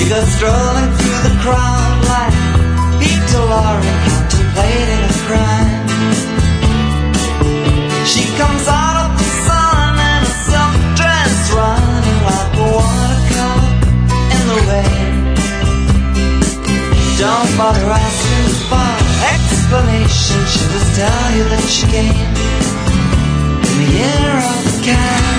You go strolling through the crowd like Peter Lorre contemplating a crime. She comes out of the sun in a silk dress, running like a watercolor in the rain. Don't bother asking for explanation, she'll just tell you that she came in the year of the cat.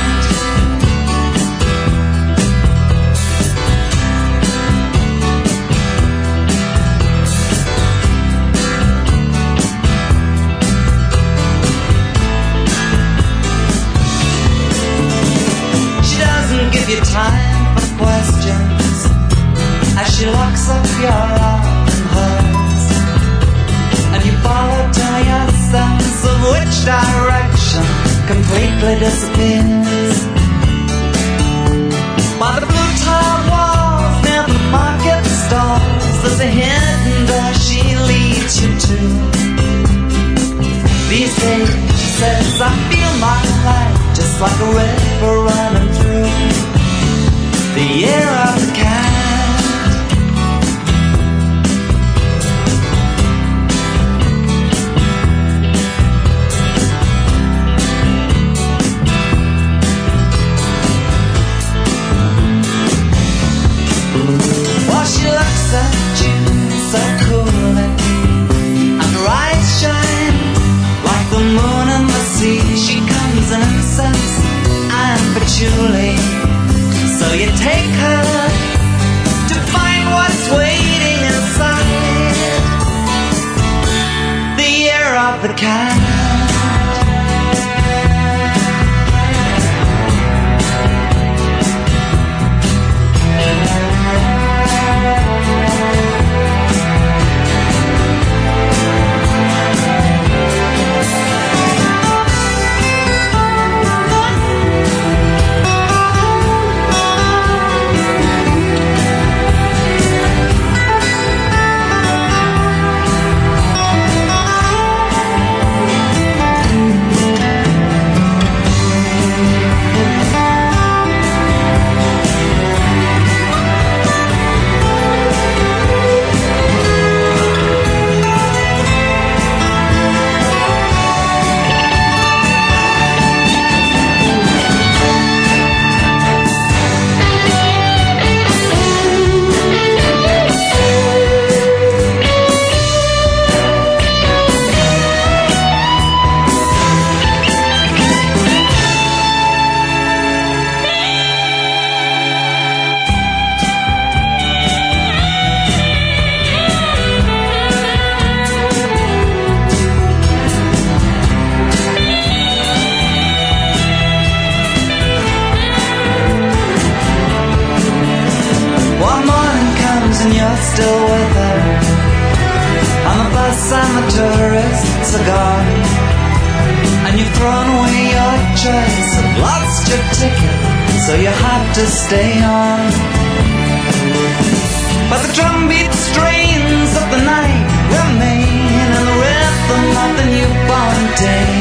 Give you time for questions as she locks up your arm in hers, and you follow till your sense of which direction completely disappears. By the blue tiled walls near the market stalls, there's a hidden door she leads you to. These days, she says, I feel my life just like a river running through the year of the cat. Well, she looks at you so coolly, and her eyes shine like the moon and the sea. She comes in incense and patchouli, so you take her to find what's waiting inside the year of the cat. Still with her on the bus and the tourists are gone, and you've thrown away your choice and lost your ticket, so you have to stay on. But the drumbeat strains of the night remain in the rhythm of the newborn day.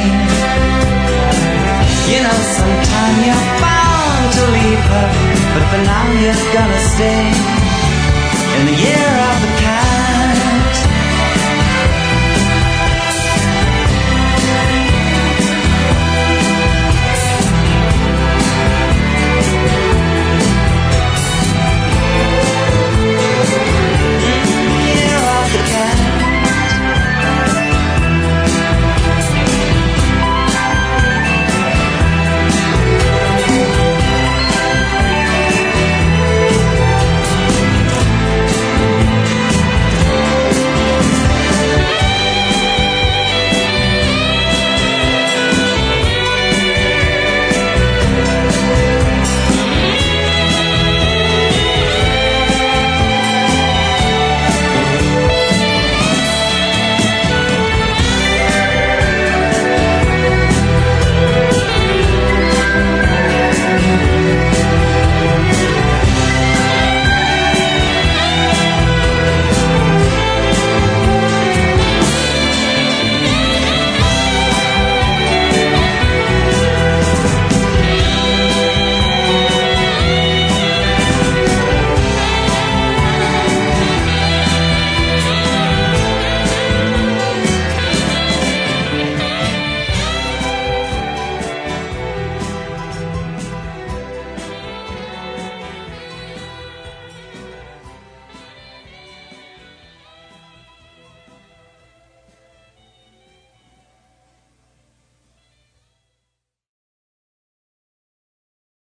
You know, sometime you're bound to leave her, but for now you're gonna stay in the year